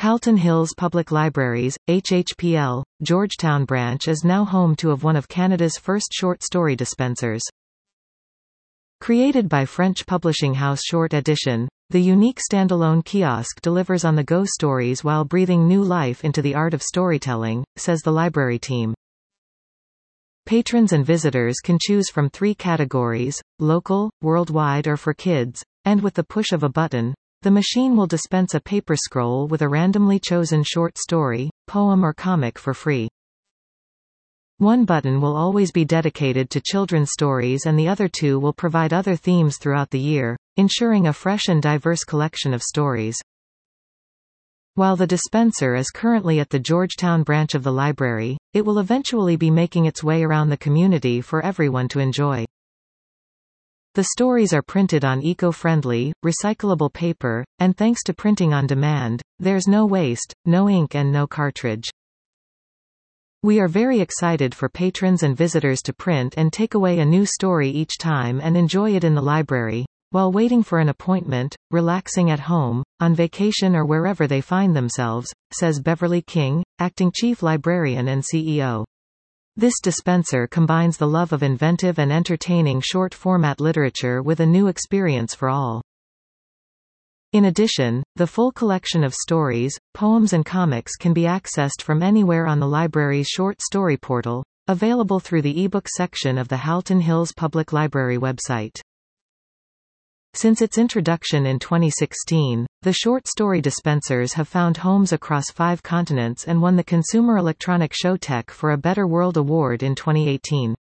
Halton Hills Public Libraries, HHPL, Georgetown branch is now home to one of Canada's first short story dispensers. Created by French publishing house Short Edition, the unique standalone kiosk delivers on-the-go stories while breathing new life into the art of storytelling, says the library team. Patrons and visitors can choose from 3 categories: local, worldwide or for kids, and with the push of a button, the machine will dispense a paper scroll with a randomly chosen short story, poem or comic for free. One button will always be dedicated to children's stories and the other 2 will provide other themes throughout the year, ensuring a fresh and diverse collection of stories. While the dispenser is currently at the Georgetown branch of the library, it will eventually be making its way around the community for everyone to enjoy. The stories are printed on eco-friendly, recyclable paper, and thanks to printing on demand, there's no waste, no ink and no cartridge. We are very excited for patrons and visitors to print and take away a new story each time and enjoy it in the library, while waiting for an appointment, relaxing at home, on vacation or wherever they find themselves, says Beverly King, acting chief librarian and CEO. This dispenser combines the love of inventive and entertaining short-format literature with a new experience for all. In addition, the full collection of stories, poems and comics can be accessed from anywhere on the library's short story portal, available through the ebook section of the Halton Hills Public Library website. Since its introduction in 2016, the short story dispensers have found homes across 5 continents and won the Consumer Electronic Show Tech for a Better World Award in 2018.